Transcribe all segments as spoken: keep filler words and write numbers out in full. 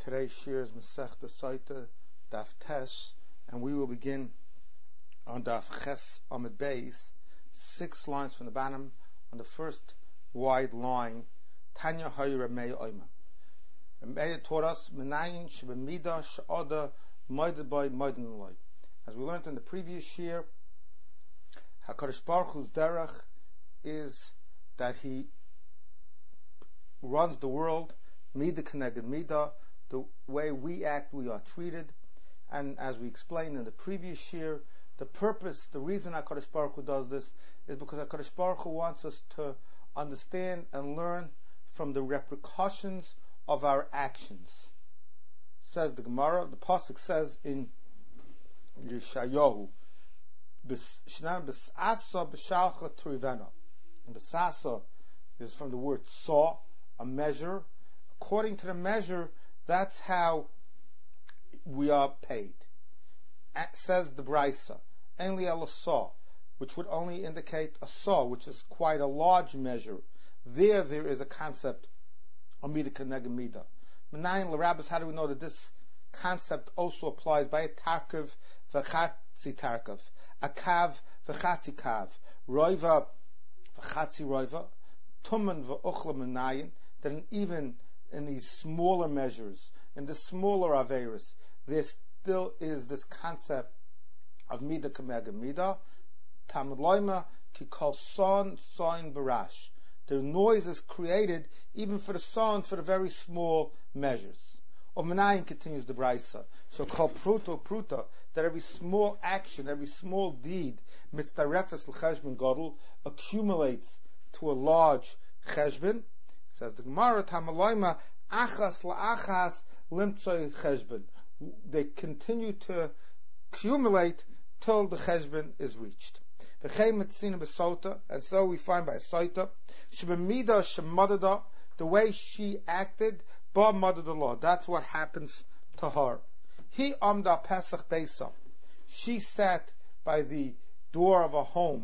Today's shir is Masechta Sotah Daf Tes, and we will begin on Daf Ches Amid Beis, six lines from the bottom. On the first wide line, Tanya Hay Ramei Oima. Ramei taught us Menayin Shebemida She'oda Moeded by Moeden Loi. As we learned in the previous year, HaKadosh Baruch Hu's derech is that He runs the world Mida Keneged Mida. The way we act, we are treated. And as we explained in the previous year, the purpose, the reason HaKadosh Baruch Hu does this is because HaKadosh Baruch Hu wants us to understand and learn from the repercussions of our actions. Says the Gemara, the Pasuk says in Yeshayahu, B'shnam b'sasa b'shalcha trivena. B'sasa is from the word saw, a measure. According to the measure, that's how we are paid. Says the Brisa, only a saw, which would only indicate a saw, which is quite a large measure. There, there is a concept of mida keneged mida. Menayin l'rabbis, how do we know that this concept also applies by a tarkav v'chatzi tarkav, a kav v'chatzi kav, roiva v'chatzi roiva, tumen v'uchla menayin, that even in these smaller measures, in the smaller averis, there still is this concept of mida keneged mida. Tamid loima ki kol son son barash. The noise is created even for the son, for the very small measures. Or Menayin continues the Brisa. So call pruto pruta, that every small action, every small deed, mitzdarefes l'cheshbon gadol, accumulates to a large cheshbon. Says the Gemara, Tamaloima, achas la'achas limtzoi cheshbon. They continue to accumulate till the cheshbon is reached. And so we find by a Sotah, Shebemida Shemadada, the way she acted, Ba Madada law. That's what happens to her. He amda Pesach Beisa. She sat by the door of a home,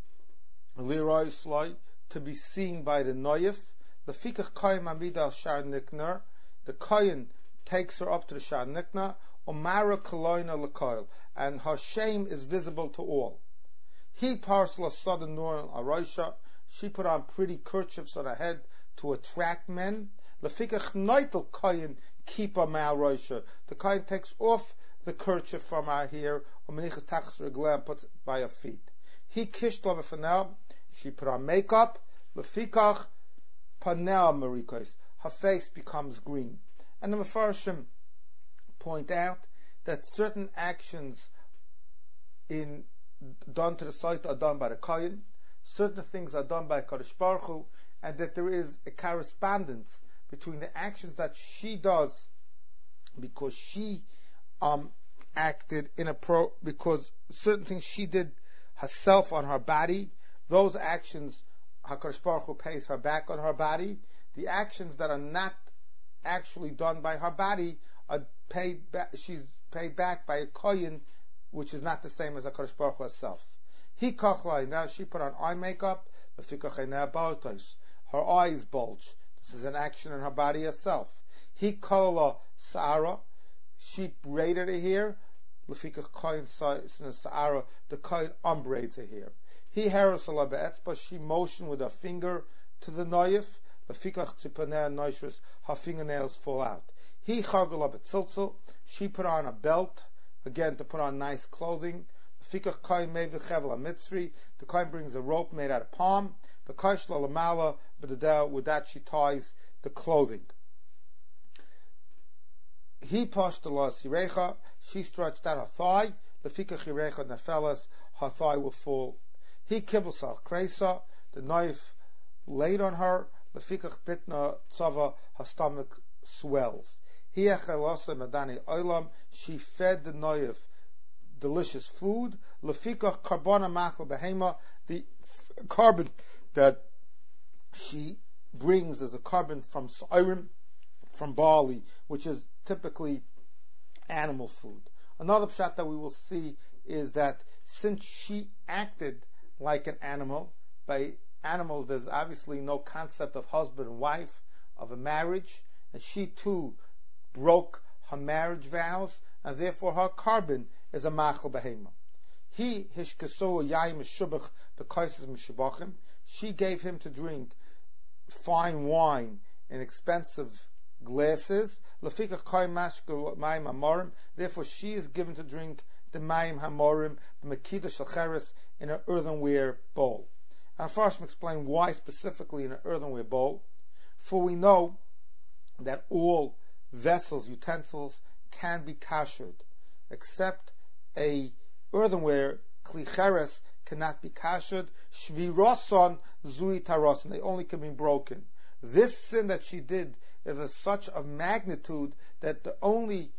Leroy Sloi, to be seen by the Noyef. The Fikach Koyim Amida Shar Nikner. The Koyin takes her up to the Shar Nikner. Omara Kaloina Lakoil. And her shame is visible to all. He parsla sudden nur aroisha. She put on pretty kerchiefs on her head to attract men. Lefikach noitel koyin kipa mal roisha. The koyin takes off the kerchief from her hair, or menichas tachas regla, and puts it by her feet. He kishla b'fanel. She put on makeup. Lefikach panel marikos. Her face becomes green. And the Mefarshim point out that certain actions in done to the site are done by the Kohen, certain things are done by Kadosh Baruch Hu, and that there is a correspondence between the actions that she does because she um, acted in a pro because certain things she did herself on her body, those actions HaKadosh Baruch Hu pays her back on her body. The actions that are not actually done by her body are paid back, she's paid back by a Kohen, which is not the same as HaKadosh Baruch Hu herself. He kachlai, now she put on eye makeup, her eyes bulge. This is an action in her body herself. He kala sa'ara, she braided her hair, lefikach koyin sa'ara, the koyin unbraids her hair. He harasala be'etzba, she motioned with her finger to the noyef, lefikach tzipaneh noishris, her fingernails fall out. He chagala be'tziltzil, she put on a belt, again, to put on nice clothing. The kohen brings a rope made out of palm. With that she ties the clothing. He pushed the law sirecha. She stretched out her thigh. Her thigh will fall. He kibbles al kresa. The knife laid on her. Her stomach swells. She fed the noyev delicious food. Lefikach karbona machal behema, the carbon that she brings is a carbon from sirim, from barley, which is typically animal food. Another pshat that we will see is that since she acted like an animal, by animals there's obviously no concept of husband and wife, of a marriage, and she too broke her marriage vows, and therefore her carbon is a machal behema. He hishkeso yaim shubach bekaises mishabachim. She gave him to drink fine wine in expensive glasses. Lafika kai mashkel mayim hamorim. Therefore, she is given to drink the mayim hamorim b'mekida shalcheres in an earthenware bowl. And first, explain why specifically in an earthenware bowl. For we know that all vessels, utensils, can be kashered, except a earthenware klicheres cannot be kashered. Shviroson zui taroson. They only can be broken. This sin that she did is of such of magnitude that the only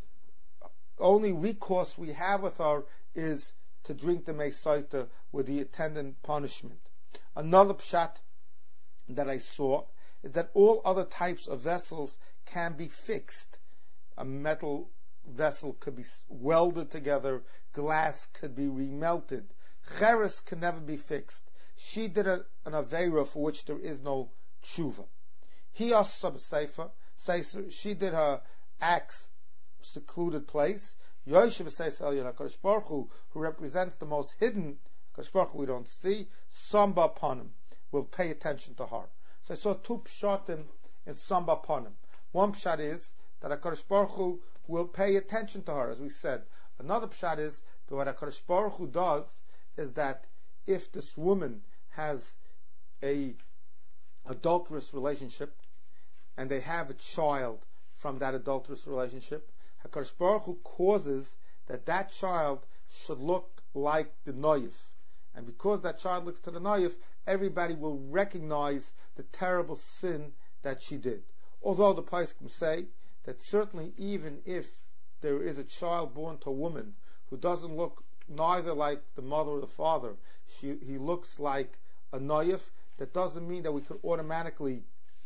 only recourse we have with her is to drink the meisaita with the attendant punishment. Another pshat that I saw is that all other types of vessels can be fixed. A metal vessel could be welded together, glass could be remelted. Cheres can never be fixed. She did a, an aveira for which there is no tshuva. He also seifa, she did her acts secluded place. Yoshev says HaKadosh Baruch Hu, who represents the most hidden, HaKadosh Baruch Hu we don't see, Samba upon him, will pay attention to her. So I saw two pshatim in Samba upon him. One pshat is that HaKadosh Baruch Hu will pay attention to her, as we said. Another pshat is that what HaKadosh Baruch Hu does is that if this woman has a adulterous relationship and they have a child from that adulterous relationship, HaKadosh Baruch Hu causes that that child should look like the noyif. And because that child looks to the noyif, everybody will recognize the terrible sin that she did. Although the Poskim say that certainly even if there is a child born to a woman who doesn't look neither like the mother or the father, she, he looks like a noyif, that doesn't mean that we could automatically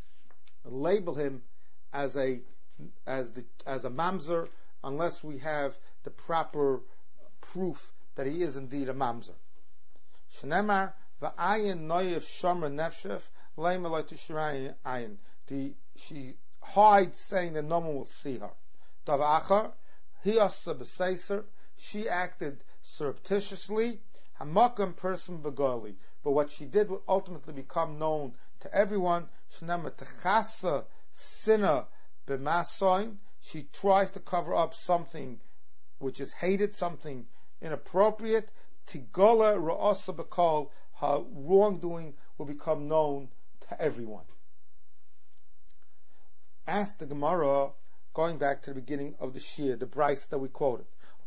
label him as a as the as a mamzer unless we have the proper proof that he is indeed a mamzer. Shnemar va'ayin noyif shomer nefshef leimalot shirayin ayin. The she hides, saying that no one will see her. Davachar he asa b'seiser. She acted surreptitiously. Hamakam person begoli. But what she did would ultimately become known to everyone. Shnemar techasa sinna b'masoin. She tries to cover up something which is hated, something inappropriate. Tigola ra'asa b'kol. Her wrongdoing will become known to everyone. Ask the Gemara, going back to the beginning of the Shir, the Bryce that we quoted.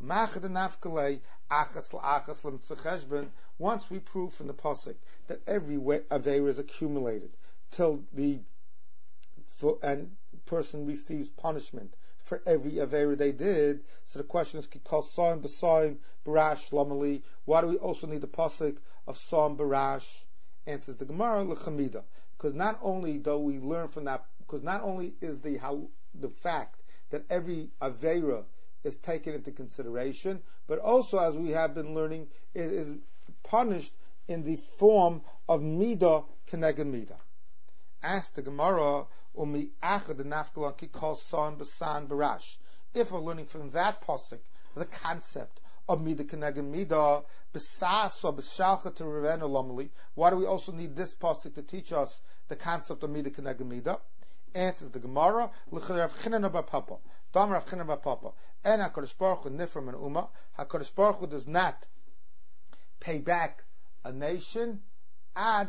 Once we prove from the pasuk that every aveira is accumulated till the for, and person receives punishment for every aveira they did. So the question is, kikol soim b'soim barash lamali. Why do we also need the pasuk of soim barash? Answers the Gemara lechamida, because not only do we learn from that, because not only is the how the fact that every aveira is taken into consideration, but also, as we have been learning, it is punished in the form of midah keneged midah. Ask the Gemara, umi achad nafkalan ki kol son b'san barash. If we're learning from that pasuk the concept of midah keneged midah, b'sasa b'shalcha to revenu lomali, why do we also need this pasuk to teach us the concept of midah keneged midah? Answers the Gemara, l'chirav chinan bar papa, dam rav chinan bar papa, and HaKadosh Baruch Hu nifram and umma. HaKadosh Baruch Hu does not pay back a nation ad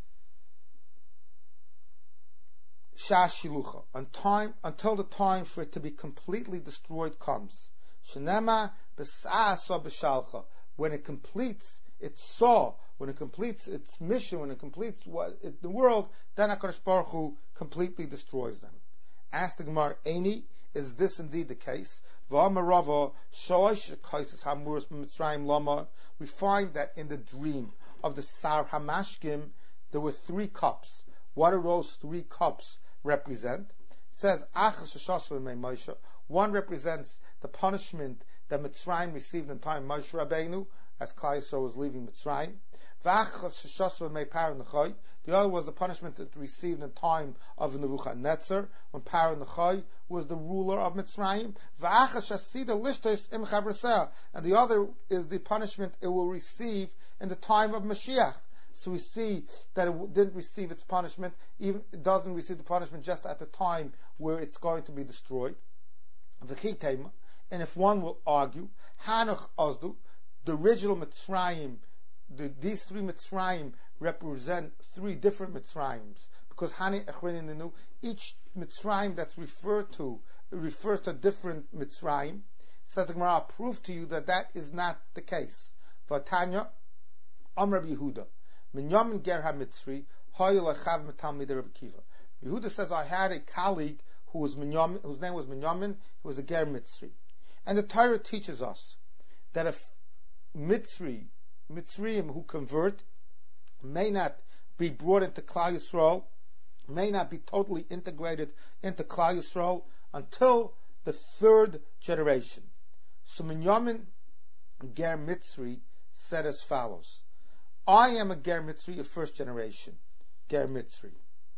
shashilucha, on time until the time for it to be completely destroyed comes. Shenema b'sa'asa b'shalcha, when it completes its saw, when it completes its mission, when it completes what it, the world, then HaKadosh Baruch Hu completely destroys them. Ask the Gemara, Eini, is this indeed the case? We find that in the dream of the Sar Hamashkim, there were three cups. What do those three cups represent? It says, one represents the punishment that Mitzrayim received in time of Moshe Rabbeinu, as Klal Yisrael was leaving Mitzrayim. The other was the punishment that received in the time of Nebuchadnezzar, when Paro Nechai was the ruler of Mitzrayim. And the other is the punishment it will receive in the time of Mashiach. So we see that it didn't receive its punishment, even it doesn't receive the punishment just at the time where it's going to be destroyed. And if one will argue, Hanoch Ozdu, the original Mitzrayim, the, these three Mitzrayim represent three different Mitzrayims, because Hani Echrin Ninu, each Mitzrayim that's referred to refers to a different Mitzrayim. Says the Gemara, I'll prove to you that that is not the case. For Tanya, Amr Yehuda, Minyamin Ger HaMitzri, Hoyel Achav Metalmid Rabbi Kiva. Yehuda says, I had a colleague who was Minyamin, whose name was Minyamin, he was a Ger Mitzri. And the Torah teaches us that if Mitzri, Mitzrayim who convert, may not be brought into Klal Yisrael, may not be totally integrated into Klal Yisrael until the third generation. So Minyamin Ger Mitzri said as follows: I am a Ger Mitzri, a first generation Ger Mitzri.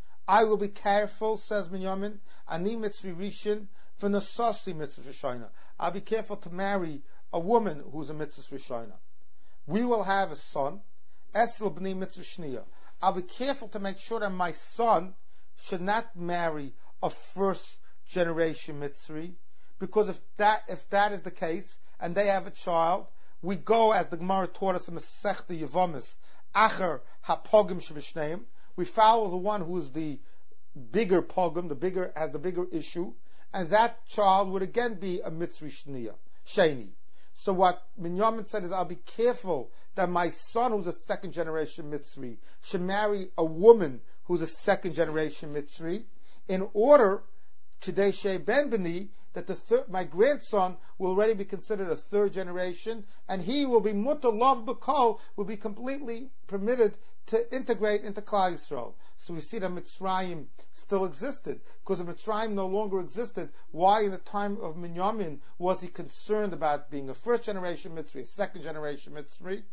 I will be careful, says Minyamin, Ani Mitzri Rishon, v'nasasi Mitzri Rishona. I'll be careful to marry a woman who's a Mitzri Rishona. We will have a son, Esel B'ni Mitzri Shniya. I'll be careful to make sure that my son should not marry a first generation Mitzri, because if that if that is the case, and they have a child, we go, as the Gemara taught us in Masechta Yevamis, Acher HaPogim Shebishneim, we follow the one who is the bigger pogum, the bigger has the bigger issue, and that child would again be a Mitzri Shniya, Sheni. So what Minyamin said is, I'll be careful that my son, who's a second generation Mitzri, should marry a woman who's a second generation Mitzri, in order, Kadeshe Ben Beni, that the third, my grandson will already be considered a third generation, and he will be Mutter Lov B'Kol, will be completely permitted to integrate into Klal Yisrael. So we see that Mitzrayim still existed, because if Mitzrayim no longer existed, why in the time of Minyamin was he concerned about being a first generation Mitzri, a second generation Mitzri?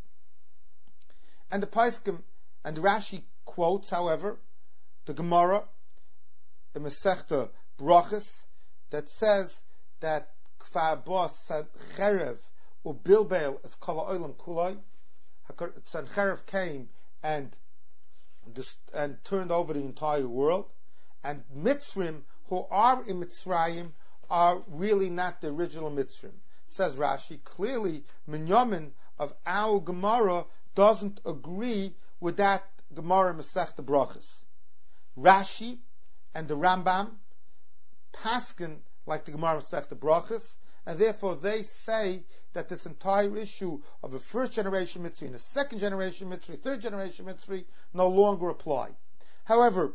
And the Paiskim, and Rashi quotes, however, the Gemara, the Masechta Brachas, that says that Kfar Bos Sancherev or Bilbel as Kol Olam Kulai, Sancherev came and and turned over the entire world, and Mitzrim who are in Mitzrayim are really not the original Mitzrim. Says Rashi, clearly Minyamin of our Gemara doesn't agree with that Gemara Masechta Brachas. Rashi and the Rambam paskin like the Gemara Masechta Brachas, and therefore they say that this entire issue of a first generation Mitzri and a second generation Mitzri, third generation Mitzri, no longer apply. However,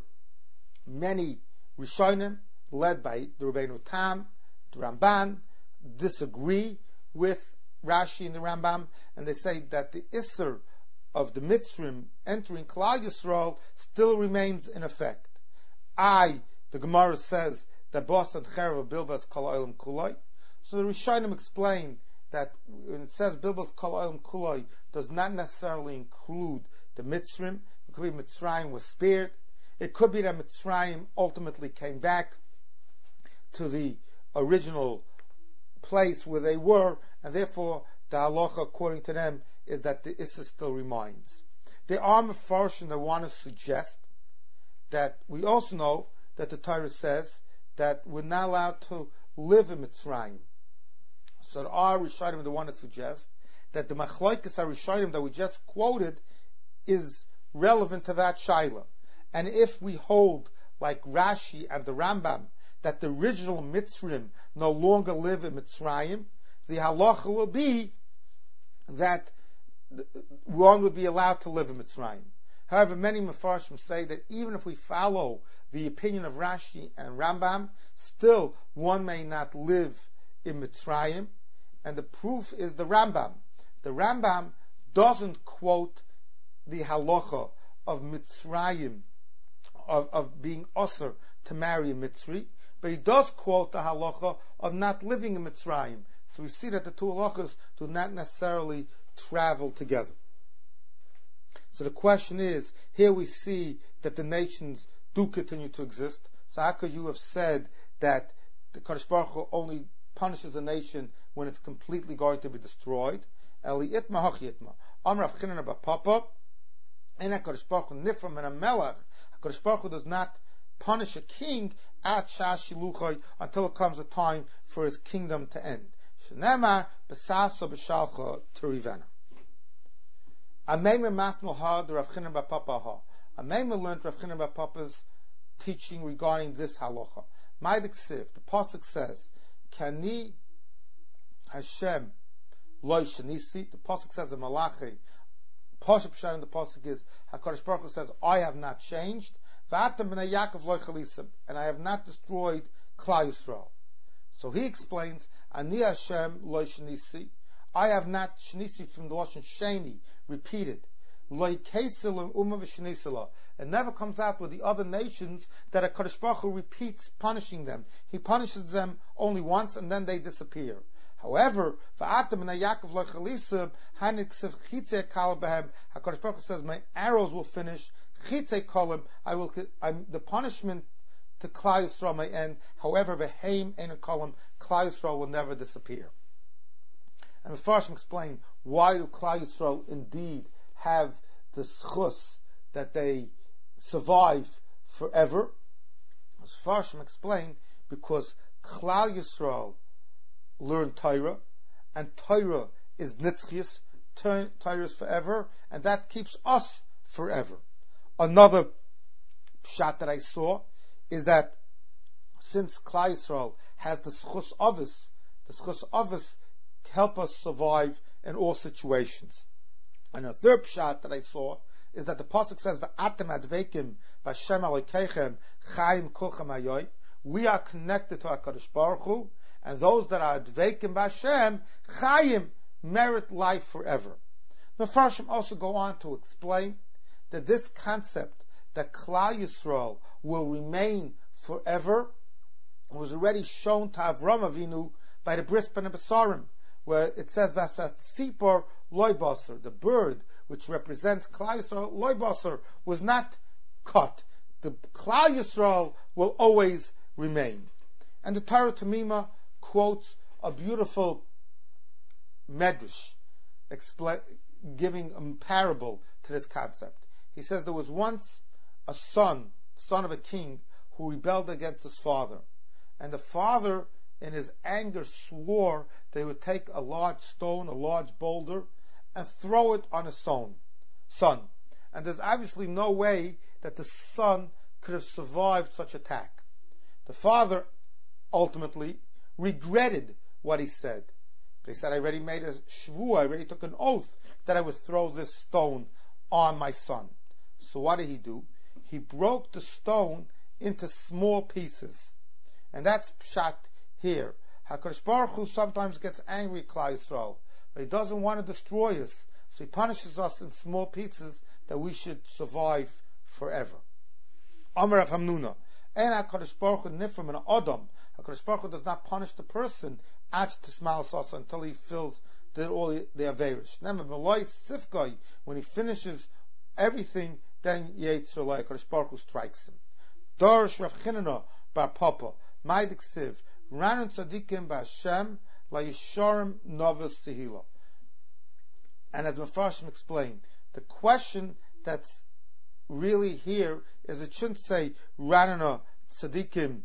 many Rishonim, led by the Rabbeinu Tam, the Ramban, disagree with Rashi and the Rambam, and they say that the Isser of the Mitzrim entering Klal Yisrael still remains in effect. I, the Gemara says that Bos and Cherev Bilbas Kol Olam Kulai. So the Rishonim explain that when it says Bilbas Kol Olam Kulai, does not necessarily include the Mitzrim. It could be Mitzrayim was spared. It could be that Mitzrayim ultimately came back to the original place where they were, and therefore the halacha, according to them, is that the Issa still remains. There are Mefarshim that want to suggest that we also know that the Torah says that we're not allowed to live in Mitzrayim. So there are Rishonim that want to suggest that the Machlokes HaRishonim that we just quoted is relevant to that Shaila. And if we hold, like Rashi and the Rambam, that the original Mitzrim no longer live in Mitzrayim, the halacha will be that one would be allowed to live in Mitzrayim. However, many Mefarshim say that even if we follow the opinion of Rashi and Rambam, still one may not live in Mitzrayim, and the proof is the Rambam. The Rambam doesn't quote the halacha of Mitzrayim, of, of being osir to marry a Mitzri, but he does quote the halacha of not living in Mitzrayim. So we see that the two halachas do not necessarily travel together. So the question is, here we see that the nations do continue to exist. So how could you have said that the Kadosh Baruch Hu only punishes a nation when it's completely going to be destroyed? Eli itma hach yitma. Amar Rav Chinan bar Papa, in HaKadosh Baruch Hu nifram and a melech. HaKadosh Baruch Hu does not punish a king at shas shiluchai until it comes a time for his kingdom to end. Shenemar b'sasa b'shalcha terivena. Ameimer masnul ha the Rav Chinan bar Papa ha. Ameimer learned Rav Chinan bar Papa's teaching regarding this halacha. Ma'adik Siv, the pasuk says, Kani Hashem loy shenisi. The pasuk says in Malachi, pasuk pshat in the pasuk is HaKadosh Baruch Hu says, I have not changed, v'atam b'nei Yaakov loy chalisim, and I have not destroyed Klal Yisrael. So he explains, Ani Hashem loy shenisi. I have not shenisi from the lashon sheni, repeated. Loy kesil umma v'shenisila. It never comes out with the other nations that HaKadosh Baruch Hu repeats punishing them. He punishes them only once and then they disappear. However, HaKadosh Baruch Hu says, my arrows will finish. I will, I'm, the punishment to Klal Yisrael may end. However, V'heim ein a kolam, Klal Yisrael will never disappear. And the Farshim explain, why do Klal Yisrael indeed have the schus that they survive forever? As Farshim explain, because Klal Yisrael learn Torah, and Torah is nitzchias, Torah is forever, and that keeps us forever. Another pshat that I saw is that since Klal Yisrael has the schus avos, the schus avos help us survive in all situations. And a third pshat that I saw is that the pasuk says, "V'atem advekim b'Hashem Elokeichem chayim kulchem hayoy." We are connected to HaKadosh Baruch Hu, and those that are advekim b'Hashem chayim merit life forever. The Farshim also go on to explain that this concept that Klal Yisrael will remain forever was already shown to Avram Avinu by the Bris Ben Besarim, where it says Vasat Sipor Loibasar, the bird which represents Klal Yisrael, Loibasar, was not cut. The Klal Yisrael will always remain. And the Torah Tamima quotes a beautiful medrash, expl- giving a parable to this concept. He says there was once a son, son of a king, who rebelled against his father. And the father, in his anger, swore they would take a large stone, a large boulder, and throw it on his son. son. And there's obviously no way that the son could have survived such attack. The father ultimately regretted what he said. But he said, I already made a shvuah, I already took an oath that I would throw this stone on my son. So what did he do? He broke the stone into small pieces. And that's pshat here. HaKadosh Baruch Hu sometimes gets angry at Klal Yisrael, but he doesn't want to destroy us. So he punishes us in small pieces that we should survive forever. Amar Rav Hamnuna, and HaKadosh Baruch Hu nifram an Adam. HaKadosh Baruch Hu does not punish the person at Tismal Sasa until he fills the, all the, the Averish. When he finishes everything, then Yetzer Lai, HaKadosh Baruch Hu strikes him. Darish Rav Chinana bar Papa, Ma'adik Siv, Ranun Tzadikim b'Hashem La Yisharim Novus Tehila. And as Mefarshim explained, the question that's really here is it shouldn't say Ranun Tzadikim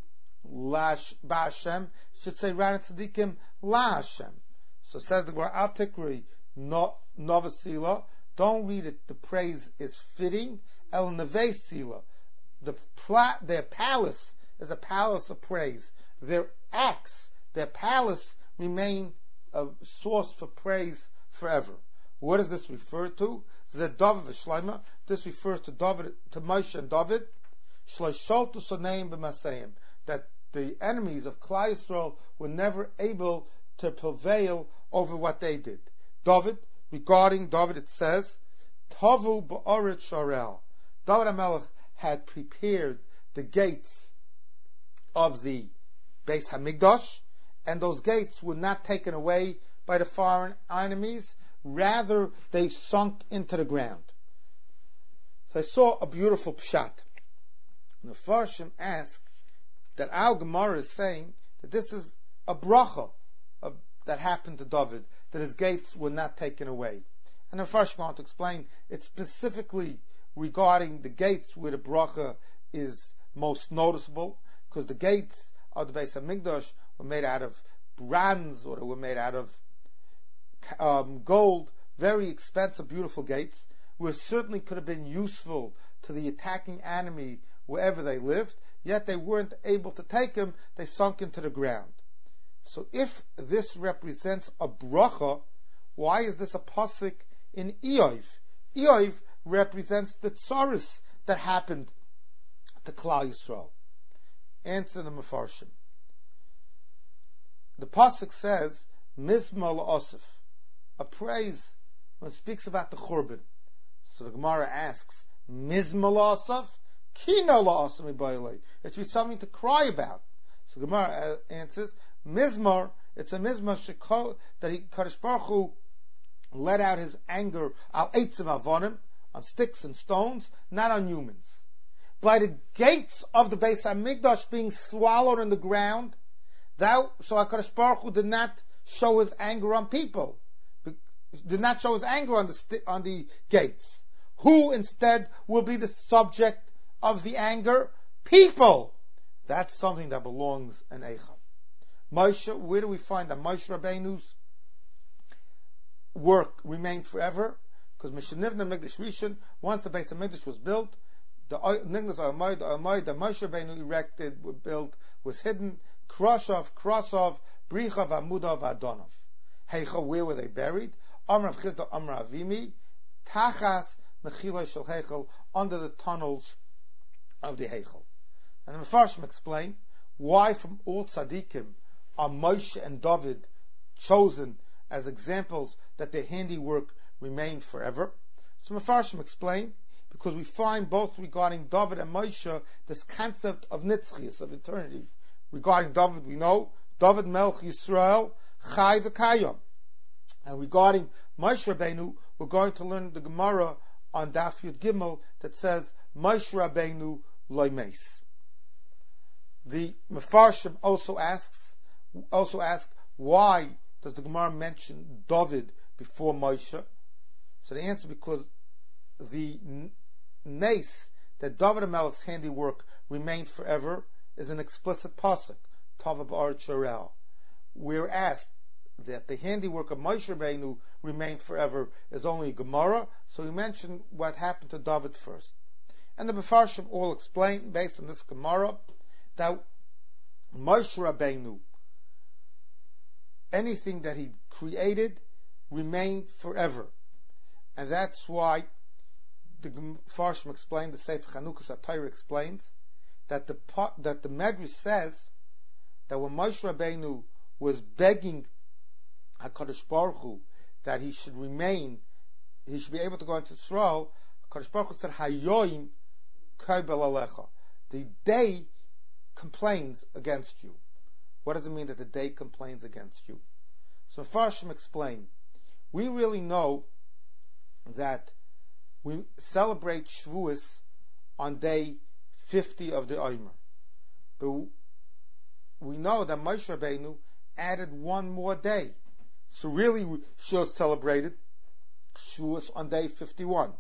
b'Hashem, it should say Ranun Tzadikim La Hashem. So it says the Gemara Al Tikri Novus Tehila. Don't read it. The praise is fitting. El Neve Sila. The pla- their palace is a palace of praise. Their acts, their palace, remain a source for praise forever. What does this refer to? The David v'Shlomo. This refers to David, to Moshe and David. Shloisholtu soneim b'maseim. That the enemies of Klal Yisrael were never able to prevail over what they did. David, regarding David, it says, Tavu ba'oret sharel. David HaMelech had prepared the gates of the Beis Hamikdash, and those gates were not taken away by the foreign enemies. Rather, they sunk into the ground. So I saw a beautiful pshat. The Farshim asked that our Gemara is saying that this is a bracha of, that happened to David, that his gates were not taken away. And the Farshim want to explain it's specifically regarding the gates where the bracha is most noticeable, because the gates of the Beis HaMikdash were made out of bronze, or they were made out of um, gold, very expensive, beautiful gates, which certainly could have been useful to the attacking enemy wherever they lived, yet they weren't able to take them, they sunk into the ground. So if this represents a bracha, why is this a pasuk in Eov? Eov represents the tsaris that happened to Klal Yisrael. Answer the Mefarshim. The pasuk says, Mizma la'osif, a praise when it speaks about the Churban. So the Gemara asks, Mizma la'osif? Kino la'osif mibayalei. It should be something to cry about. So the Gemara answers, Mizmar, it's a Mizmar shekol, that he, Kadosh Baruch Hu, let out his anger al eitzim avonim, on sticks and stones, not on humans. By the gates of the Beis HaMikdash being swallowed in the ground, thou, so HaKadosh Baruch Hu did not show his anger on people, did not show his anger on the sti- on the gates. Who instead will be the subject of the anger? People. That's something that belongs in Eicha. Moshe, where do we find that Moshe Rabbeinu's work remained forever? Because Mishnivna Mikdash Rishon, once the Beis HaMikdash was built, the Nignas Almoid, Almoid, the Moshe Rabbeinu erected, were built, was hidden, Kroshov, Krosov, Brichav, Amudov, Adonov. Heicha, where were they buried? Amrav Chizda, Amrav Avimi, Tachas, Mechila Shel Heichel, under the tunnels of the Heichel. And the Mefarshim explain why from all tzaddikim are Moshe and David chosen as examples that their handiwork remained forever. So Mefarshim explain, because we find both regarding David and Moshe this concept of nitzchias, of eternity. Regarding David, we know David Melech Yisrael Chai v'Kayam, and regarding Moshe Rabbeinu, we're going to learn the Gemara on Daf Yud Gimel that says Moshe Rabbeinu Lo Meis. The Mefarshim also asks, also ask, why does the Gemara mention David before Moshe? So the answer, because the nace that David HaMelech's handiwork remained forever is an explicit pasuk, Tava B'Aretz Sharel. Whereas that the handiwork of Moshe Rabbeinu remained forever is only Gemara, so he mentioned what happened to David first. And the Mefarshim all explain, based on this Gemara, that Moshe Rabbeinu, anything that he created, remained forever. And that's why the Mefarshim explained, the Sefer Chanukas HaTorah explains, that the that the Medrash says that when Moshe Rabbeinu was begging HaKadosh Baruch Hu that he should remain, he should be able to go into Yisrael, HaKadosh Baruch Hu said, Hayoim kaibel alecha. The day complains against you. What does it mean that the day complains against you? So Mefarshim explain, we really know that we celebrate Shavuos on day fifty of the Omer. But we know that Moshe Rabbeinu added one more day. So really we should celebrate it Shavuos on day fifty-one.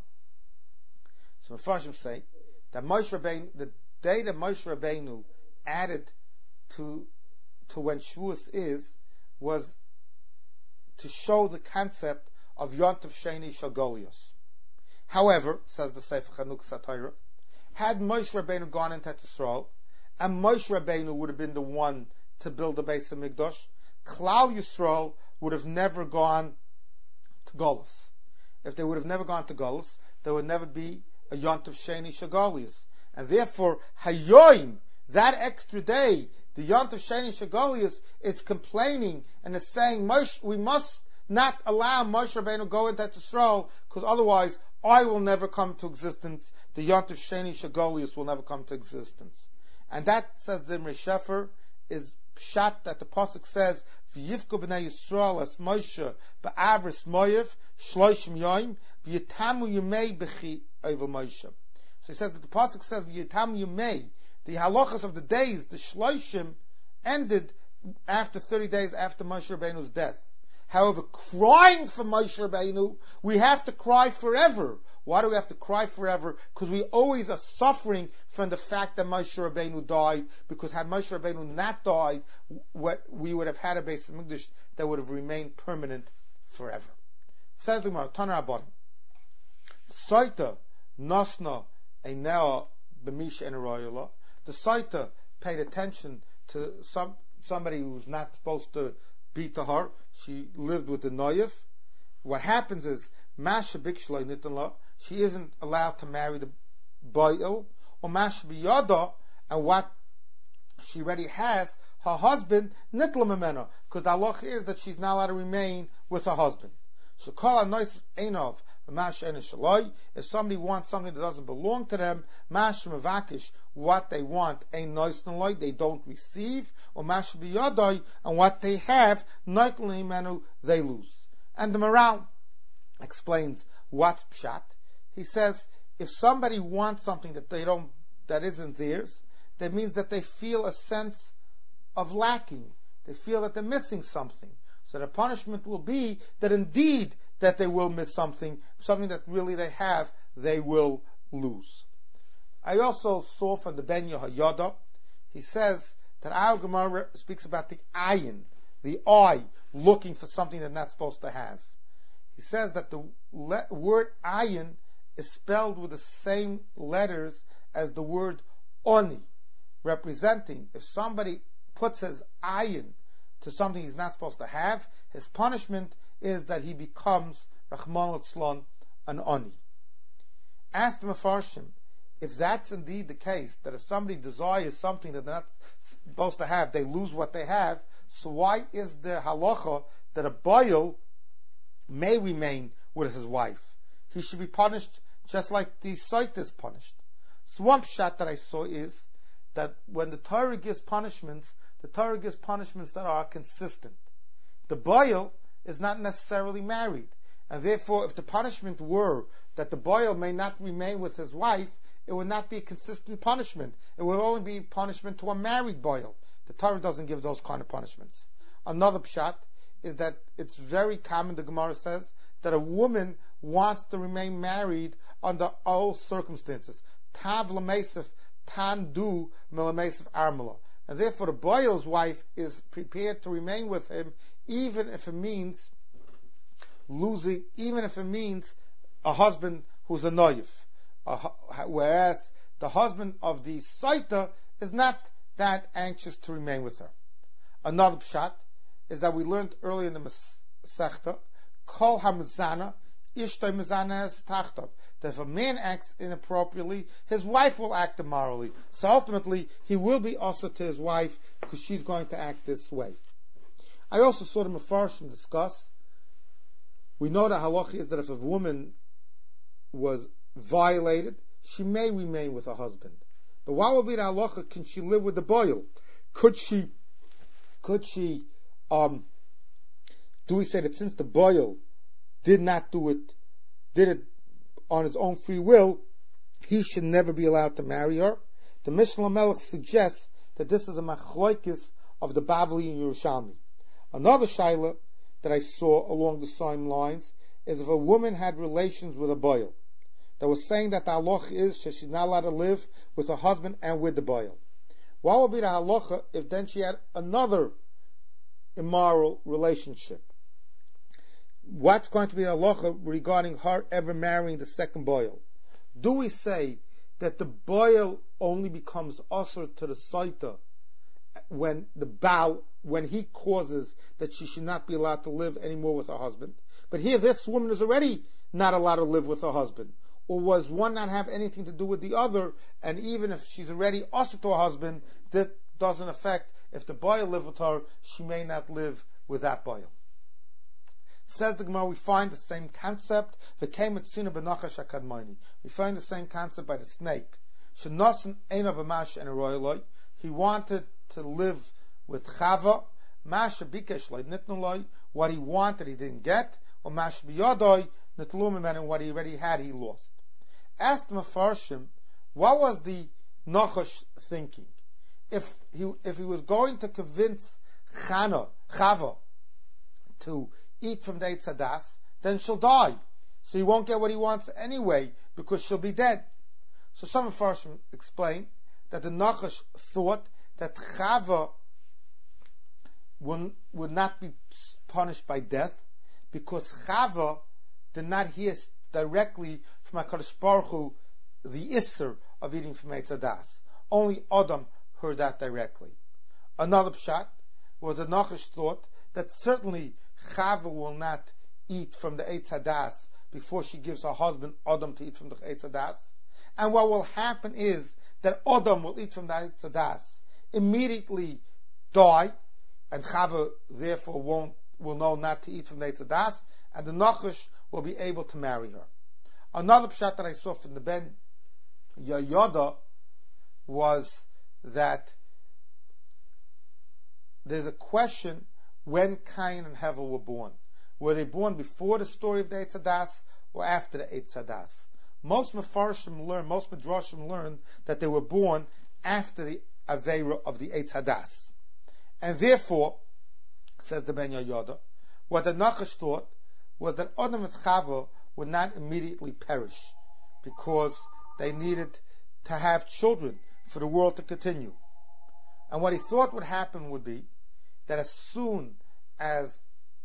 So Mefarshim say that Moshe Rabbeinu, the day that Moshe Rabbeinu added to to when Shavuos is, was to show the concept of Yontav Sheni Shel Golios. However, says the Sefer Chanukas HaTorah, had Moshe Rabbeinu gone into Yisrael, and Moshe Rabbeinu would have been the one to build the Beis HaMikdash, Klal Yisrael would have never gone to Golus. If they would have never gone to Golus, there would never be a Yontav Sheni Shel Golios. And therefore, Hayoim, that extra day, the Yontav Sheni Shel Golios, is complaining and is saying, Moshe, we must not allow Moshe Rabbeinu to go into Yisrael, because otherwise I will never come to existence. The Yontav Sheni Shel Golios will never come to existence. And that, says the Imre Shefer, is pshat that the pasuk says, "V'yivku b'nei Yisrael as Moshe ba'avris moyev shloishim yoyim v'yitamu yemei b'chi Ovel Moshe. So he says that the pasuk says, V'yitam Yumei, the halachas of the days, the shloshim, ended after thirty days after Moshe Rabbeinu's death. However, crying for Moshe Rabbeinu, we have to cry forever. Why do we have to cry forever? Because we always are suffering from the fact that Moshe Rabbeinu died, because had Moshe Rabbeinu not died, what we would have had a Beis Hamikdash that would have remained permanent forever. Says the Gemara, Tana Rabbanan, Saita Nosna Einea B'Misha En Royala. The Saita paid attention to some somebody who's not supposed to be to her. She lived with the Noyef. What happens is, Masha Bikshla Nitanla, she isn't allowed to marry the Baal, or Masha Biyada, and what she already has, her husband, Nitla Memena, because the halach is that she's not allowed to remain with her husband. Shekala Nois Einov, Masha En Shaloi, if somebody wants something that doesn't belong to them, Masha Mevakish, what they want, Ein Nois Naloi, they don't receive, or Masha Biyadai, and what they have, Nitla Memenu, they lose. And the Maral explains what's pshat. He says, if somebody wants something that they don't, that isn't theirs, that means that they feel a sense of lacking. They feel that they're missing something. So the punishment will be that indeed that they will miss something, something that really they have, they will lose. I also saw from the Ben Yehoyada, he says that our Gemara speaks about the ayin, the eye, looking for something they're not supposed to have. He says that the le- word ayin is spelled with the same letters as the word oni, representing if somebody puts his ayin to something he's not supposed to have, his punishment is that he becomes Rahman al-Tzlon, an oni. Ask the Mefarshim, if that's indeed the case, that if somebody desires something that they're not supposed to have, they lose what they have, so why is the halacha that a Baal may remain with his wife? He should be punished just like the Sait is punished. So one pshat that I saw is that when the Torah gives punishments, the Torah gives punishments that are consistent. The Baal is not necessarily married, and therefore if the punishment were that the Baal may not remain with his wife, it would not be a consistent punishment. It would only be punishment to a married Baal. The Torah doesn't give those kind of punishments. Another pshat is that it's very common, the Gemara says, that a woman wants to remain married under all circumstances. Tav l'meisef, tan du l'meisef armala. And therefore the Baal's wife is prepared to remain with him, even if it means losing, even if it means a husband who's a noyif. Uh, whereas the husband of the Saita is not that anxious to remain with her. Another pshat is that we learned earlier in the Masechta, Kol HaMizana, Ishtay Mizana Es Tachtav, that if a man acts inappropriately, his wife will act immorally. So ultimately, he will be also to his wife because she's going to act this way. I also saw the Mefarshim discuss, we know that halacha is that if a woman was violated, she may remain with her husband. But what will be the halacha? Can she live with the Baal? Could she, could she, um, do we say that since the Baal did not do it, did it on his own free will, he should never be allowed to marry her? The Mishnah Melech suggests that this is a machloikis of the Bavli and Yerushalmi. Another shaila that I saw along the same lines is if a woman had relations with a Baal, that was saying that the halacha is that she's not allowed to live with her husband and with the Baal. What would be the halacha if then she had another immoral relationship? What's going to be the halacha regarding her ever marrying the second Baal? Do we say that the Baal only becomes asur to the Saita when the Baal, when he causes that she should not be allowed to live anymore with her husband? But here this woman is already not allowed to live with her husband. Or was one not have anything to do with the other, and even if she's already asur to her husband, that doesn't affect, if the Baal live with her, she may not live with that Baal. Says the Gemara, we find the same concept. We find the same concept by the snake. He wanted to live with Chava. What he wanted, he didn't get. Or and what he already had, he lost. asked Mefarshim, what was the Nachash thinking? If he if he was going to convince Chana, Chava to eat from the Eitz Hadas, then she'll die. So he won't get what he wants anyway, because she'll be dead. So some Mefarshim explain that the Nachash thought that Chava would, would not be punished by death, because Chava did not hear directly from HaKadosh Baruch Hu the Isser of eating from Eitz Hadas. Only Adam heard that directly. Another pshat was the Nachash thought that certainly Chava will not eat from the Eitz Hadas before she gives her husband Adam to eat from the Eitz Hadas. And what will happen is that Adam will eat from the Eitz Hadas, immediately die, and Chava therefore won't will know not to eat from the Eitz Hadas, and the Nachash will be able to marry her. Another pshat that I saw from the Ben Yoda was that there's a question when Cain and Hevel were born. Were they born before the story of the Eitz Hadas or after the Eitz Hadas? Most Mefarshim learn, most Midrashim learn that they were born after the Aveira of the Eitz Hadas. And therefore, says the Ben Yoda, what the Nachash thought was that Adam and Chava would not immediately perish, because they needed to have children for the world to continue. And what he thought would happen would be that as soon as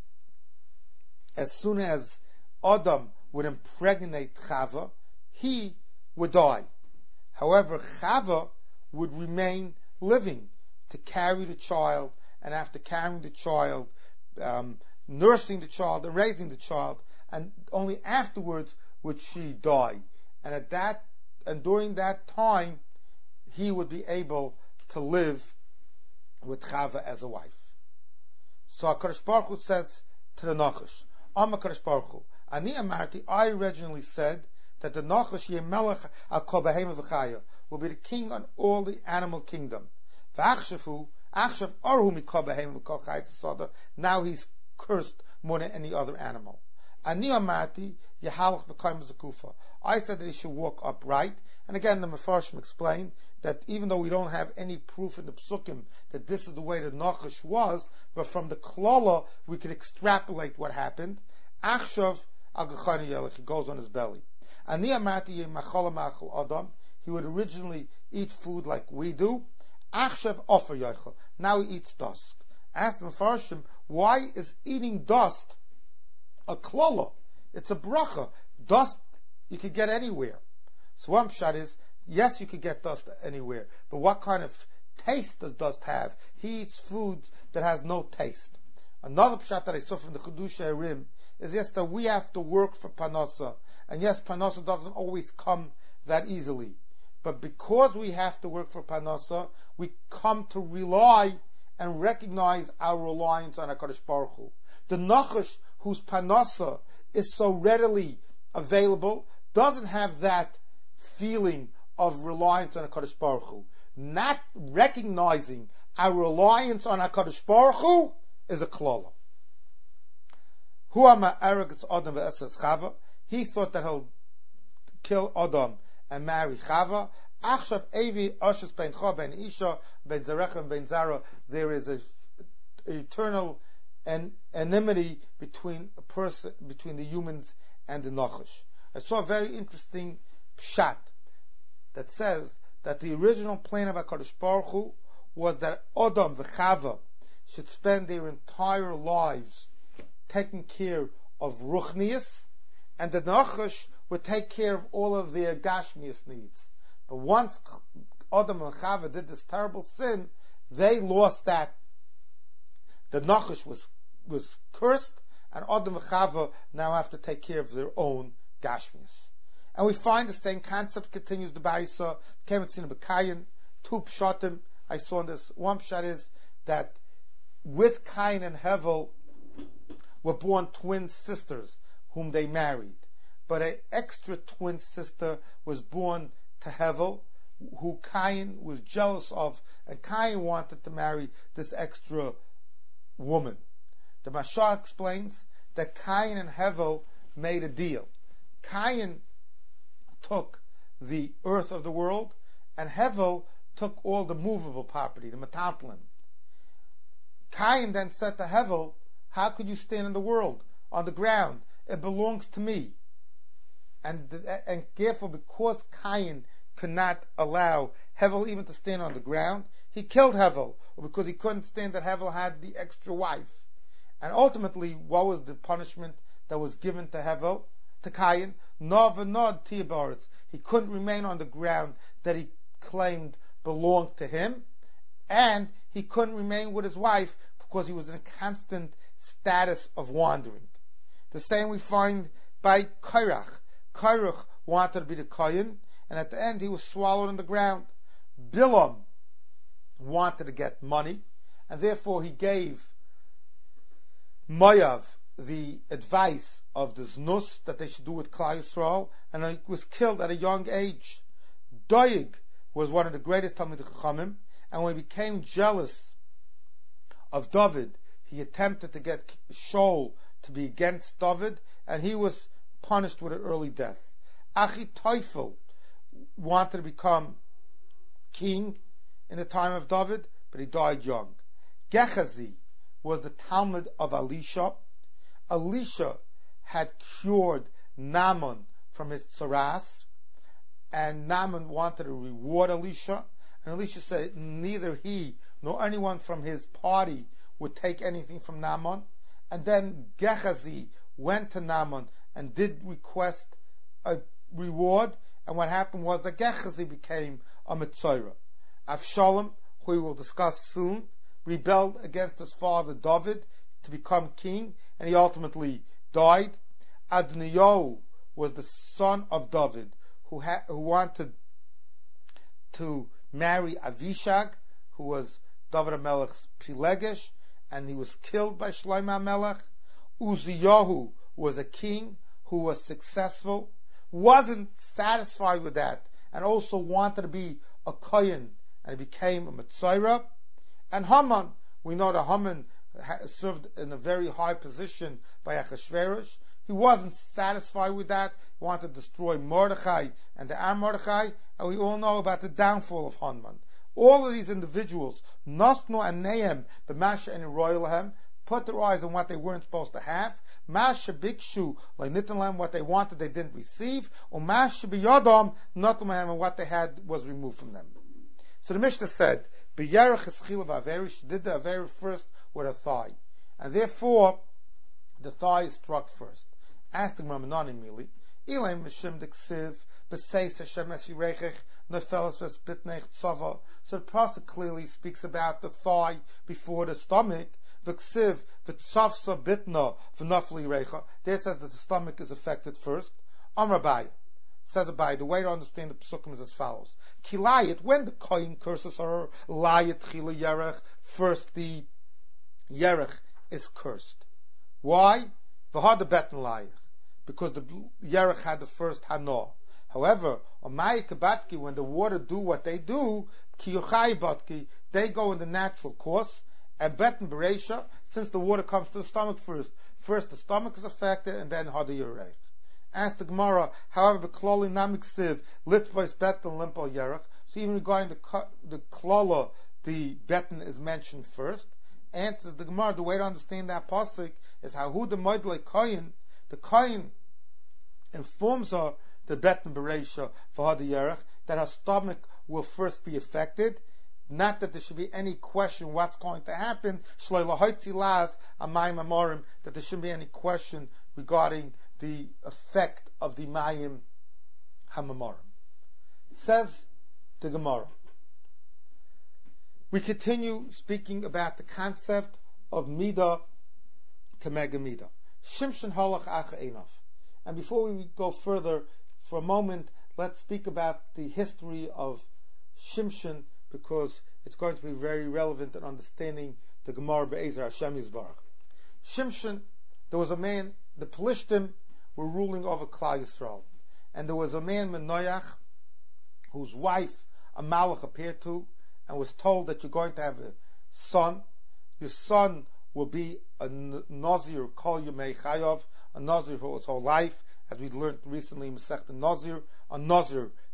as soon as Adam would impregnate Chava, he would die. However, Chava would remain living to carry the child, and after carrying the child, um, nursing the child and raising the child, and only afterwards would she die. And at that, and during that time, he would be able to live with Chava as a wife. So HaKadosh Baruch Hu says to the Nachash, Am HaKadosh Baruch Hu, Ani Amarti, I originally said that the Nachash Yeh Melech al Kol Behema V'Chaya will be the king on all the animal kingdom. V'achshavu, achshav arhu mikol Behema V'Kol Chayis Sada. Now he's cursed more than any other animal. Ani Amarti Yehalach B'Kayim Zakufa. I said that he should walk upright. And again, the Mefarshim explained that even though we don't have any proof in the Psukim that this is the way the Nachash was, but from the Klala we could extrapolate what happened. Achshav al Gechani Yelech, he goes on his belly. Ani Amarti Machal Machal Adam, he would originally eat food like we do. Achshav Ofer Yochel, now he eats dust. Ask Mefarshim, why is eating dust a Klala? It's a bracha. Dust you could get anywhere. So one pshat is, yes, you could get dust anywhere, but what kind of taste does dust have? He eats food that has no taste. Another pshat that I saw from the Chiddushei HaRim is, yes, that we have to work for Parnasa, and yes, Parnasa doesn't always come that easily. But because we have to work for Parnasa, we come to rely and recognize our reliance on HaKadosh Baruch Hu. The Nachash, whose Parnasa is so readily available, doesn't have that feeling of reliance on HaKadosh Baruch Hu. Not recognizing our reliance on HaKadosh Baruch Hu is a klala. Huama Aragas Adam v'Esas Chava. He thought that he'll kill Adam and marry Chava. Achshav Evi Ashas Ben Cha Ben Isha Ben Zarechem Ben Zara. There is a eternal an enmity between a person, between the humans and the Nachash. I saw a very interesting pshat that says that the original plan of HaKadosh Baruch Hu was that Adam v'Chava should spend their entire lives taking care of Ruchnius, and the Nachash would take care of all of their Gashmius needs. But once Adam and Chava did this terrible sin, they lost that. The Nachash was was cursed, and Adam and Chava now have to take care of their own Gashmius. And we find the same concept continues. The Barisa came and seen B'Kayin, two pshatim I saw in this. One pshat is that with Cain and Hevel were born twin sisters whom they married. But an extra twin sister was born to Hevel, who Cain was jealous of, and Cain wanted to marry this extra woman. The Mashal explains that Cain and Hevel made a deal. Cain took the earth of the world, and Hevel took all the movable property, the metatlim. Cain then said to Hevel, how could you stand in the world, on the ground? It belongs to me. And, and therefore, because Cain could not allow Hevel even to stand on the ground, he killed Hevel, or because he couldn't stand that Hevel had the extra wife. And ultimately, what was the punishment that was given to Hevel, to Cain? Nod v'nod tiyabaretz. He couldn't remain on the ground that he claimed belonged to him, and he couldn't remain with his wife because he was in a constant status of wandering. The same we find by Korach. Korach wanted to be the Kohen, and at the end he was swallowed in the ground. Bilam wanted to get money, and therefore he gave Moav the advice of the znus that they should do with Klal Yisrael, and he was killed at a young age. Doeg was one of the greatest Talmidei Chachamim, and when he became jealous of David, he attempted to get Shaul to be against David, and he was punished with an early death. Achitophel wanted to become king in the time of David, but he died young. Gehazi was the Talmud of Elisha. Elisha had cured Naaman from his tsaras, and Naaman wanted to reward Elisha, and Elisha said neither he nor anyone from his party would take anything from Naaman. And then Gehazi went to Naaman and did request a reward, and what happened was that Gehazi became a Mitzorah. Avshalom, who we will discuss soon, rebelled against his father David to become king, and he ultimately died. Adoniyahu was the son of David, who, ha- who wanted to marry Avishag, who was David HaMelech's Pilegesh, and he was killed by Shlomo HaMelech. Uziyahu was a king who was successful, wasn't satisfied with that, and also wanted to be a Kohen, and he became a Mitzorah. And Haman, we know that Haman served in a very high position by Achashverosh. He wasn't satisfied with that. He wanted to destroy Mordechai and the Am Mordechai, and we all know about the downfall of Haman. All of these individuals, Nosno and Nehem, the Masha and Royalahem, put their eyes on what they weren't supposed to have. Masha Bikshu, like Nitanlam, what they wanted they didn't receive. Or Masha Biyadam, Notamahem, and what they had was removed from them. So the Mishnah said, B'yarech eschil v'averish, did the averi first with a thigh. And therefore, the thigh is struck first. Ask the Gemara immediately. Ilaim Mishim Diksiv, B'seis Hashem Esirechech, Nefeles Vesbitnech Tzava. So the prophet clearly speaks about the thigh before the stomach. V'ksiv, V'tzavsa Bitna, V'nafli Recha. There it says that the stomach is affected first. Amar Abaye. Says Abaye, the way to understand the Pesukim is as follows. Kilayit, when the Kohen curses her, Layit Chila Yerech, first the Yerech is cursed. Why? V'had the Betan Layich. Because the Yerech had the first Hana. However, Omai Kabatki, when the water do what they do, Kiyuchai Batki, they go in the natural course, and Betan Beresha, since the water comes to the stomach first, first the stomach is affected, and then Hada Yerech. Ask the Gemara, however, Klali Namik Siv, Litvais Betan Limpal Yerech, so even regarding the the Klala, the Betan is mentioned first. Answers the Gemara, the way to understand that pasuk is how who the Moedle Kohen, the Kohen informs her, the Betan Beresha for Hada Yerech, that her stomach will first be affected. Not that there should be any question what's going to happen. That there shouldn't be any question regarding the effect of the Mayim Hamamorim. Says the Gemara. We continue speaking about the concept of Midah Kemega Midah. Shimshon Halach Acha Einav. And before we go further, for a moment, let's speak about the history of Shimshon, because it's going to be very relevant in understanding the Gemara Be'ezer Hashem Yisbarach. Shimshon, there was a man, the Pelishtim were ruling over Klal Yisrael, and there was a man, Menoyach, whose wife Amalek appeared to, and was told that you're going to have a son. Your son will be a Nazir, Kol Yemei Chayav, a Nazir for his whole life, as we learned recently in Masechta Nazir. A Nazir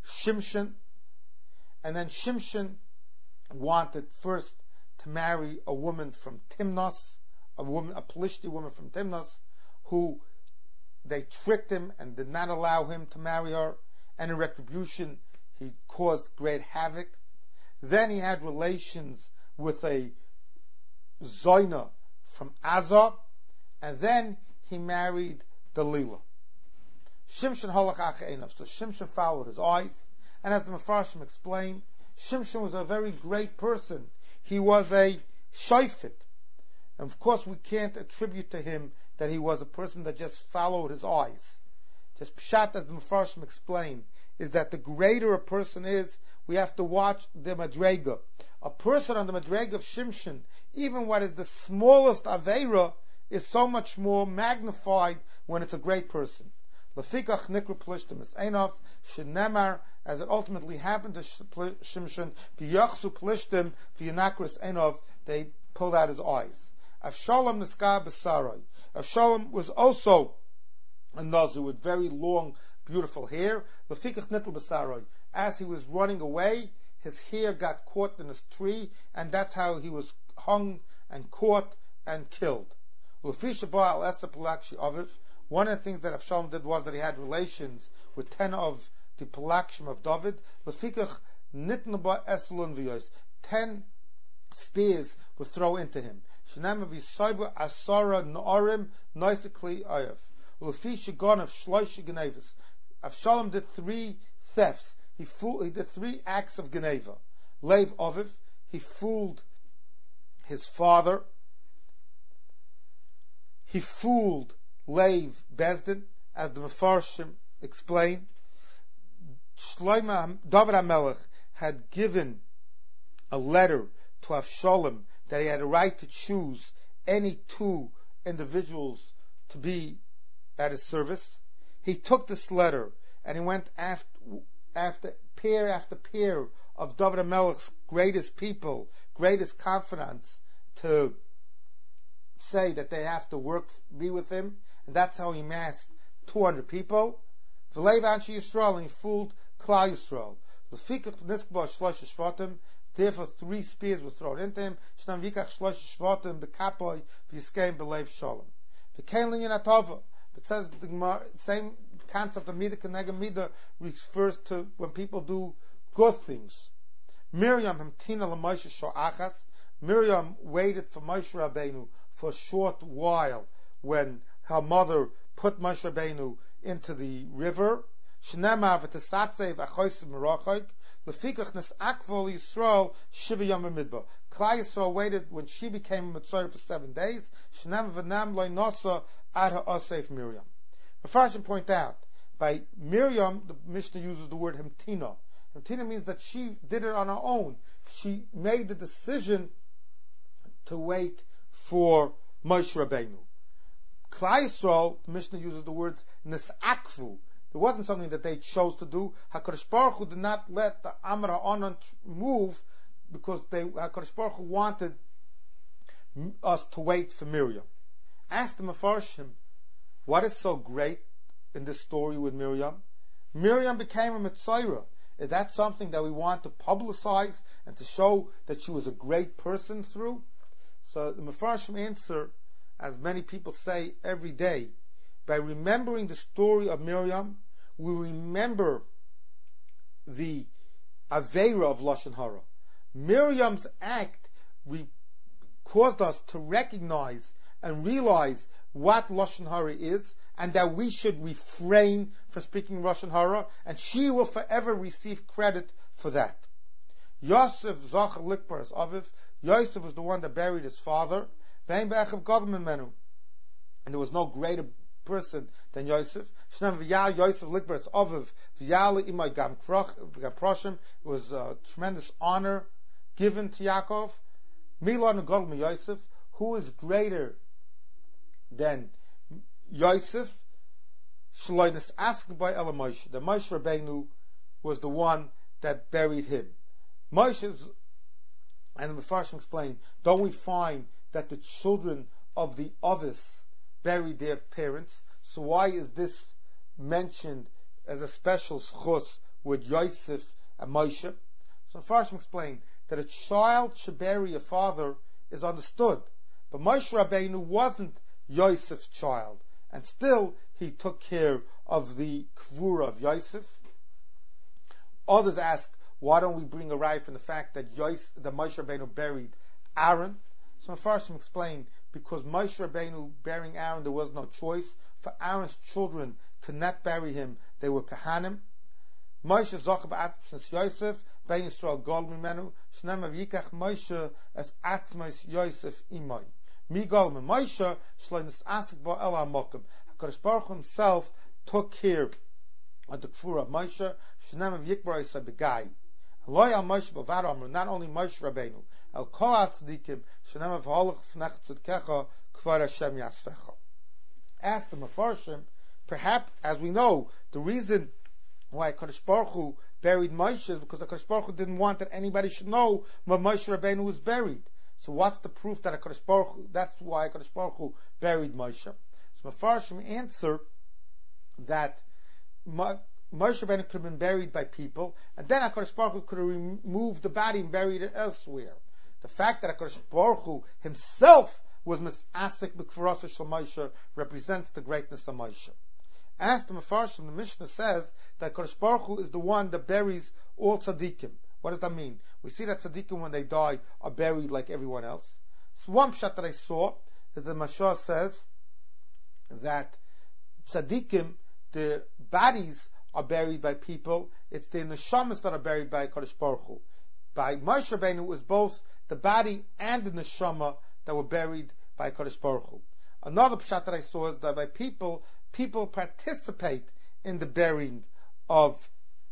Shimshon, and then Shimshon wanted first to marry a woman from Timnos, a woman, a Pelishti woman from Timnos, who they tricked him and did not allow him to marry her, and in retribution he caused great havoc. Then he had relations with a Zoina from Azah, and then he married Delilah. Shimshon halach ache einav. So Shimshon followed his eyes, and as the Mefarshim explained, Shimshon was a very great person. He was a shayfet. And of course we can't attribute to him that he was a person that just followed his eyes. Just pshat, as the Mefarshim explained, is that the greater a person is, we have to watch the madrega. A person on the madrega of Shimshon, even what is the smallest aveira, is so much more magnified when it's a great person. Lefikach nikru plishtim is enough shenemar, as it ultimately happened to Shimshon, v'yachsu plishtim v'yanakris enov, they pulled out his eyes. Avshalom niska b'sarai. Avshalom was also a nazir with very long, beautiful hair. Lefikach nitl b'sarai. As he was running away, his hair got caught in a tree, and that's how he was hung and caught and killed. One of the things that Avshalom did was that he had relations with ten of the Palakshim of David. Ten spears were thrown into him. Avshalom did three thefts. He, fool, he did three acts of Geneva. Leiv Aviv, he fooled his father. He fooled Leiv Bezdin, as the Mefarshim explained. Shlomo David HaMelech had given a letter to Avshalom that he had a right to choose any two individuals to be at his service. He took this letter and he went after, after pair after pair of David HaMelech's greatest people, greatest confidants, to say that they have to work, be with him, and that's how he amassed two hundred people. V'leiv Anshe Yisrael, and he fooled Klal Yisrael. L'fikach niskba shlosh shvatim, therefore three spears were thrown into him. Shnam vikach shlosh shvatim bekapoy v'yiskeim b'leiv shalom. V'kein linyan atova. It says the same concept of midah keneged midah refers to when people do good things. Miriam hamtina l'Moshe sho'achas. Miriam waited for Moshe Rabbeinu for a short while when her mother put Moshe Rabbeinu into the river. Shnemar v'tesatzev achoysim merachok lefikach nesakvol Yisrael shiva yom b'midbar. Klal Yisrael waited when she became a Mitzvah for seven days. Shnemar v'nam loy nosa ad ha'asef Miriam. Mefarshim point out, by Miriam, the Mishnah uses the word hemtina. Hemtina means that she did it on her own. She made the decision to wait for Moshe Rabbeinu. Klal Yisrael, the Mishnah uses the words nisakvu. It wasn't something that they chose to do. HaKadosh Baruch Hu did not let the Amra Onan move because they, HaKadosh Baruch Hu wanted us to wait for Miriam. Ask the Mefarshim, what is so great in this story with Miriam? Miriam became a Mitzayra. Is that something that we want to publicize and to show that she was a great person through? So the Mefarshim answer, as many people say every day, by remembering the story of Miriam, we remember the Aveira of Lashon Hara. Miriam's act re- caused us to recognize and realize what Lashon Hara is, and that we should refrain from speaking Lashon Hara, and she will forever receive credit for that. Yosef Zachar Likbar Aviv. Yosef was the one that buried his father. And there was no greater person than Yosef. It was a tremendous honor given to Yaakov. Yosef, who is greater than Yosef? Shloinis asked by Ela Moshe. The Moshe Rabbeinu was the one that buried him. Moshe's, and the Mefarshim explained, don't we find that the children of the Ovis buried their parents? So why is this mentioned as a special schus with Yosef and Moshe. So Farshim explained that a child should bury a father is understood, but Moshe Rabbeinu wasn't Yosef's child, and still he took care of the kvura of Yosef. Others ask, why don't we bring a raya from the fact that Yosef, that Moshe Rabbeinu buried Aaron? So Farshim explained, because Moshe Rabbeinu burying Aaron, there was no choice. For Aaron's children could not bury him; they were kahanim. Moshe zochah ba'atzmos Yosef, ben Yisrael gol mimenu, shnema v'yikach Moshe as atzmos Yosef imay. Mi gol me Moshe, shlo nisasik bo el ha'mokim. HaKadosh Baruch Hu himself took care of the kfura of Moshe, shnema v'yikbar Yosef begai. Loy al Moshe b'vad amru, not only Moshe Rabbeinu, el kol ha'tzadikim, shnema v'holach f'nech tzedkecha, kvar Hashem yasfecha. Ask the Mefarshim, perhaps, as we know, the reason why Kadosh Baruch Hu buried Moshe is because Kadosh Baruch Hu didn't want that anybody should know where Moshe Rabbeinu was buried. So what's the proof that Kadosh Baruch Hu, that's why Kadosh Baruch Hu buried Moshe? So Mefarshim answer that Moshe Rabbeinu could have been buried by people, and then Kadosh Baruch Hu could have removed the body and buried it elsewhere. The fact that Kadosh Baruch Hu himself was misasik b'kfurasa shel Moshe represents the greatness of Moshe. As the Mefarshim, the Mishnah says that Kadosh Baruch Hu is the one that buries all tzaddikim. What does that mean? We see that tzaddikim, when they die, are buried like everyone else. So one pshat that I saw is the Mashah says that tzaddikim, the bodies are buried by people. It's the neshamas that are buried by Kadosh Baruch Hu. By Moshe Rabbeinu, it was both the body and the neshama that were buried by Kadosh Baruch Hu. Another pshat that I saw is that by people, people participate in the burying of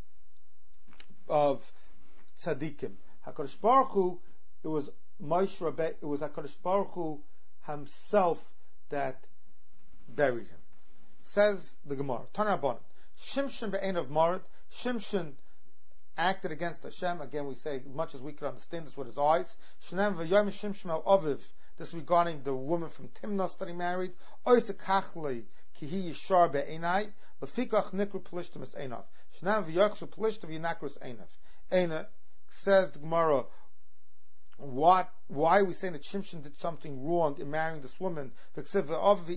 of tzaddikim. HaKadosh Baruch Hu, it was Moshe Rabbeinu, it was HaKadosh Baruch Hu himself that buried him. Says the Gemara, Tana Rabbanan, Shimshon be'ein of Marad, Shimshon acted against Hashem. Again, we say, as much as we can understand this with his eyes. Shneim v'yom Shimshon el Aviv, this regarding the woman from Timnos that he married. Oise kachlei ki hi yishar be'enai, lefikach nikru pelishtim es einav. Shneim v'yochsu pelishtim v'yinakrus einav. Eina, says the Gemara, what, why are we saying that Shimshon did something wrong in marrying this woman? This was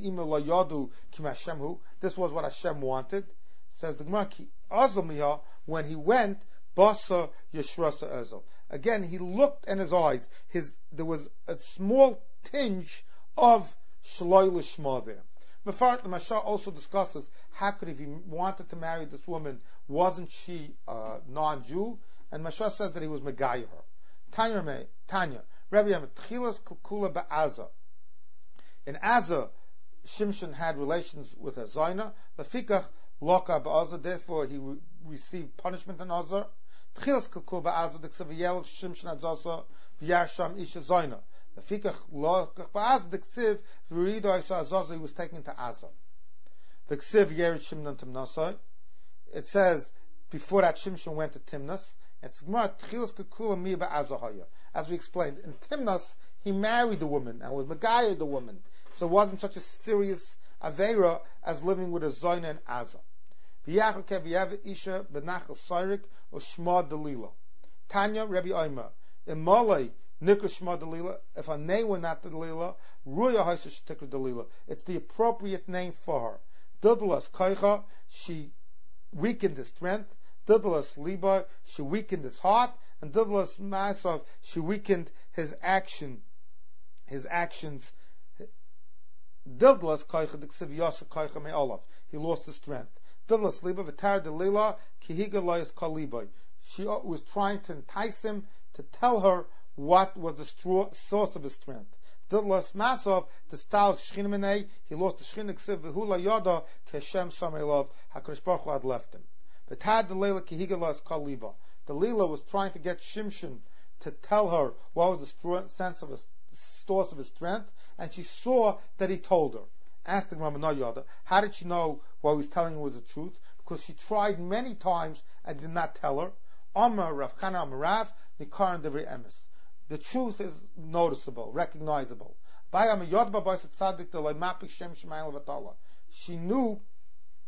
what Hashem wanted. Says the Gemara, ki azamiha, when he went, basa yeshrasa ezel. Again, he looked in his eyes. His there was a small tinge of shaloi lishma there. The Mashah also discusses how could, if he wanted to marry this woman, wasn't she a non-Jew? And Mashah says that he was megayah her. Tanya, me, Tanya, Rabbi Yam, Tchilas Kukula ba'Aza. In Aza, Shimshon had relations with a Zaina. Lafikach Loka ba'Aza, therefore he re- received punishment in Azar. Tchilas Kukula ba'Aza, Diksav Yelach Shimshon Azasa, V'yarsham Isha Zaina. Lafikach Loka ba'Aza, Diksiv V'rido Isa Azaza, he was taken to Aza. Diksiv Yerid Shimnon Timnasai. It says, before that Shimshon went to Timnas. As we explained, in Timnas, he married the woman and was Megayah the woman. So it wasn't such a serious Aveira as living with a Zoyna and Azah. Tanya, Rabbi Omer, in Malay, Nikra Shma Dalila, if her name were not Dalila, Ruya Haisa Shtikra Dalila, it's the appropriate name for her. Dudlas Kaicha, she weakened his strength. Dudlas Liba, she weakened his heart, and Dudlas Masov, she weakened his action, his actions. Dudlas Kaicha Diksiv Yasa Kaicha Me Olaf, he lost his strength. Dudlas Liba Vitar Delila Kihiga Lois Kaliba, she was trying to entice him to tell her what was the stro- source of his strength. Dudlas Masov, the style Shchinamene, he lost the Shchin Diksiv Vihula Yoda Keshem Samelov, HaKadosh Baruch Hu had left him. The Tad the Leila Kihigalas Kaliba. The Leila was trying to get Shimshon to tell her what was the stru- sense of his source of his strength, and she saw that he told her. Asked the Ramana Yada, how did she know what he was telling her was the truth? Because she tried many times and did not tell her. Amar Rav Chana Amar Rav Nikaran Devri Emes. The truth is noticeable, recognizable. She knew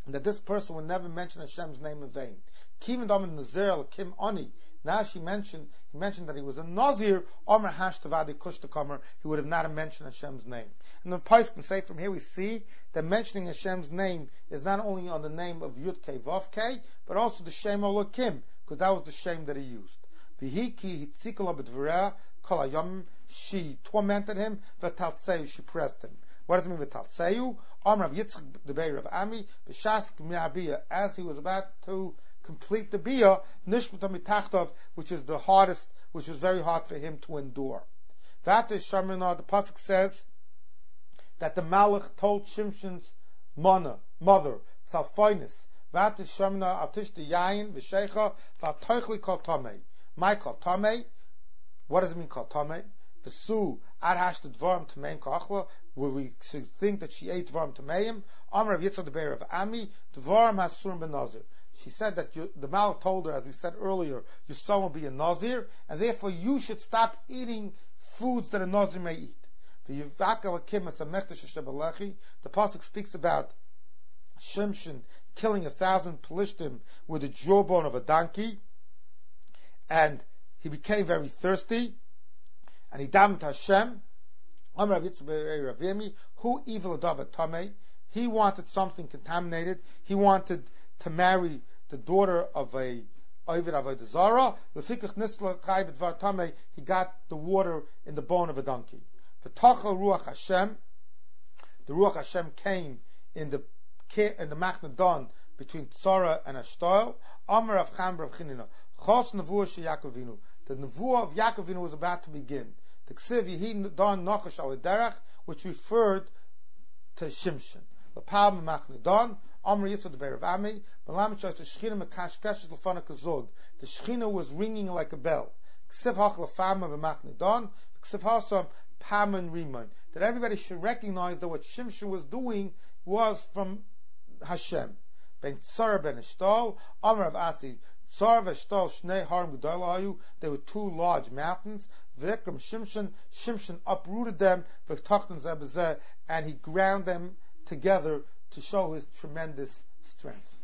that this person would never mention Hashem's name in vain. Kim Dam Nazir Kim Oni. Now she mentioned he mentioned that he was a Nazir, Omer Hashtavadi Kushtakamer, he would have not mentioned Hashem's name. And the Pais can say from here we see that mentioning Hashem's name is not only on the name of Yud Kei Vav Kei, but also the Shem Elokim, because that was the shame that he used. Vihiki Hitzikala B'Dvareh Kol Hayom, she tormented him, V'Taltseu, she pressed him. What does it mean V'Taltseu? Omer of Yitzchak the Beir of Ami, B'Shas G'mi'abiyah, as he was about to complete the biyah, nishmata mitachtov, which is the hardest, which was very hard for him to endure. That is Shamina, the pasuk says that the Malach told Shimshon's mana, mother, Salphonis, that is Shamina, Atish the Yayin, V'Sheicha, V'Atoichli Kol Tomei. My Kol Tomei, what does it mean Kol Tomei? V'Su, Ad Hash the Dvarim Tameim Kachla, where we should think that she ate Dvarim Tameim, Amar of Yitzchak the Beir of Ami, Dvarim Hasurim Ben Nazir. She said that you, the Malach told her, as we said earlier, your son will be a Nazir, and therefore you should stop eating foods that a Nazir may eat. The pasuk speaks about Shimshon killing a thousand Pelishtim with the jawbone of a donkey, and he became very thirsty, and he davened Hashem. Who evil adav tamei? He wanted something contaminated. He wanted to marry the daughter of a Ovid Avodah Zarah. He got the water in the bone of a donkey. V'tachal Ruach Hashem. The Ruach Hashem came in the in the Machne Dan between Tzara and Ashtael. Amar of Cham Rav Chinina. Chos Nevuah she Yaakovinu. The Nevuah of Yaakovinu was about to begin. The Ksiv Yehi Dan Nachash Al Derech, which referred to Shimshon. The Pal Machne Dan. Amr Yitzchak the Beir of Ami, the Shechina was ringing like a bell. That everybody should recognize that what Shimshon was doing was from Hashem. Ben Tzara ben Eshtal, Amr of Asi, Tzara v'Eshtal Shnei Harim G'dayla. They were two large mountains. V'ikram Shimshon, Shimshon uprooted them, and he ground them together to show his tremendous strength.